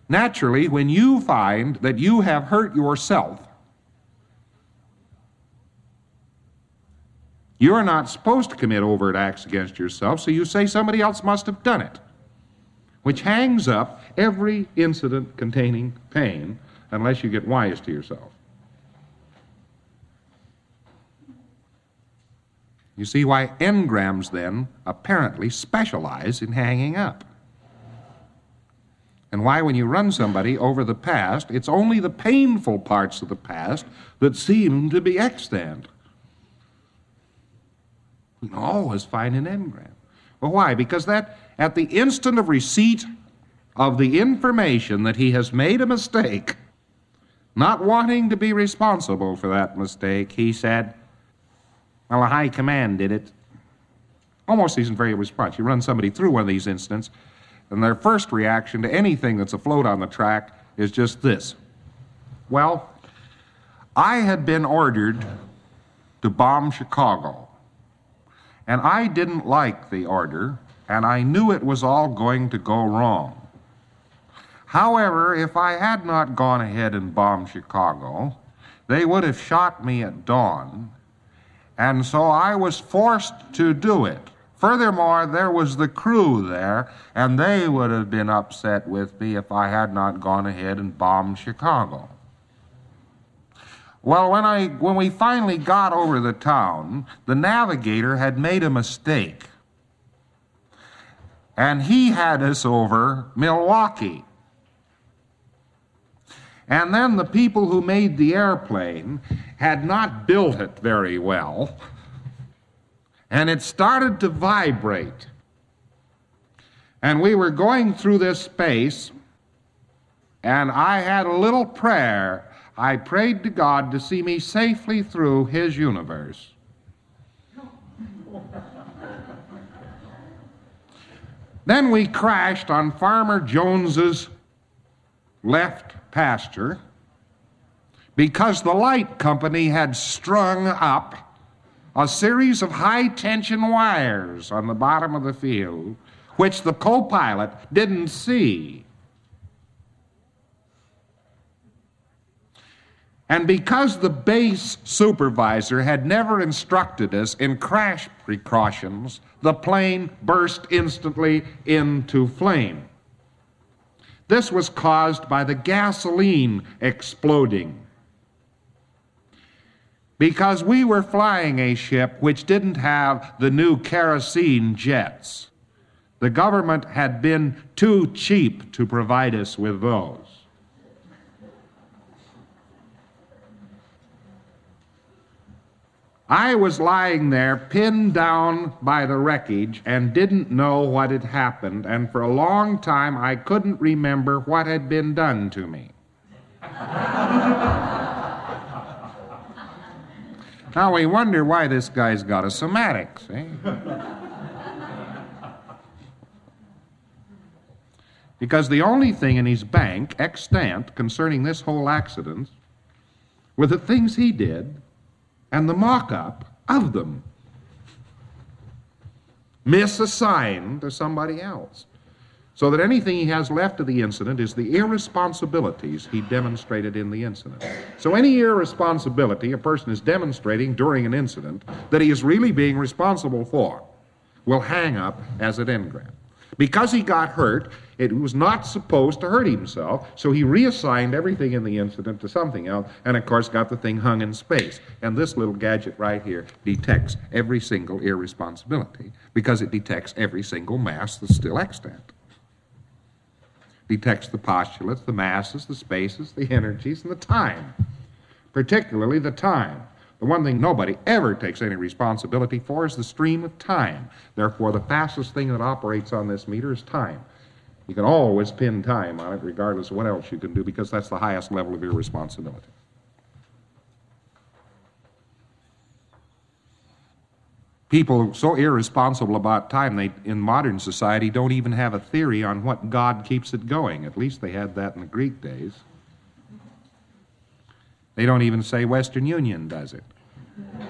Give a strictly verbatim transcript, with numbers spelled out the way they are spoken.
Naturally, when you find that you have hurt yourself, you're not supposed to commit overt acts against yourself, so you say somebody else must have done it, which hangs up every incident containing pain unless you get wise to yourself. You see why engrams then apparently specialize in hanging up. And why when you run somebody over the past, it's only the painful parts of the past that seem to be extant. We can always find an engram. Well, why? Because that at the instant of receipt of the information that he has made a mistake, not wanting to be responsible for that mistake, he said, well, the high command did it. Almost isn't very response. You run somebody through one of these incidents, and their first reaction to anything that's afloat on the track is just this. Well, I had been ordered to bomb Chicago, and I didn't like the order, and I knew it was all going to go wrong. However, if I had not gone ahead and bombed Chicago, they would have shot me at dawn, and so I was forced to do it. Furthermore, there was the crew there, and they would have been upset with me if I had not gone ahead and bombed Chicago. Well, when I when we finally got over the town, the navigator had made a mistake, and he had us over Milwaukee. And then the people who made the airplane had not built it very well, and it started to vibrate. And we were going through this space, and I had a little prayer. I prayed to God to see me safely through his universe. Then we crashed on Farmer Jones's left pasture because the light company had strung up a series of high-tension wires on the bottom of the field, which the co-pilot didn't see. And because the base supervisor had never instructed us in crash precautions, the plane burst instantly into flame. This was caused by the gasoline exploding. Because we were flying a ship which didn't have the new kerosene jets. The government had been too cheap to provide us with those. I was lying there pinned down by the wreckage and didn't know what had happened, and for a long time I couldn't remember what had been done to me. Now we wonder why this guy's got a somatic, see? Because the only thing in his bank, extant, concerning this whole accident were the things he did and the mock-up of them, misassigned to somebody else. So that anything he has left of the incident is the irresponsibilities he demonstrated in the incident. So any irresponsibility a person is demonstrating during an incident that he is really being responsible for will hang up as an engram. Because he got hurt, it was not supposed to hurt himself, so he reassigned everything in the incident to something else, and of course got the thing hung in space. And this little gadget right here detects every single irresponsibility, because it detects every single mass that's still extant. Detects the postulates, the masses, the spaces, the energies, and the time, particularly the time. The one thing nobody ever takes any responsibility for is the stream of time. Therefore, the fastest thing that operates on this meter is time. You can always pin time on it, regardless of what else you can do, because that's the highest level of irresponsibility. People so irresponsible about time, they, in modern society, don't even have a theory on what God keeps it going. At least they had that in the Greek days. They don't even say Western Union does it.